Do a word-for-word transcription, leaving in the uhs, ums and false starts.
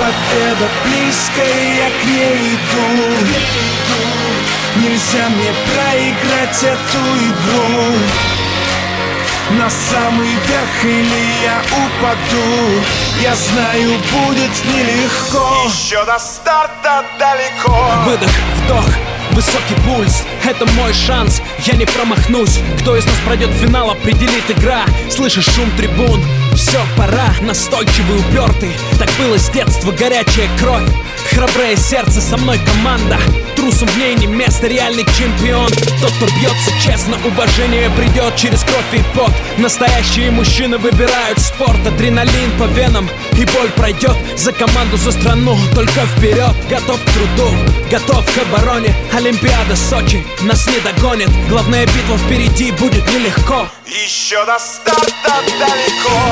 победа близко, и я к ней иду. Нельзя мне проиграть эту игру. На самый верх или я упаду, я знаю, будет нелегко. Еще до старта далеко. Выдох, вдох, высокий пульс, это мой шанс, я не промахнусь. Кто из нас пройдет финал, определит игра. Слышишь шум трибун, все, пора. Настойчивый, упертый, так было с детства, горячая кровь. Храброе сердце, со мной команда. Трусом в ней не место, реальный чемпион. Тот, кто бьется честно, уважение придет через кровь и пот. Настоящие мужчины выбирают спорт. Адреналин по венам, и боль пройдет. За команду, за страну, только вперед. Готов к труду, готов к обороне. Олимпиада Сочи нас не догонит. Главная битва впереди, будет нелегко. Еще до старта далеко.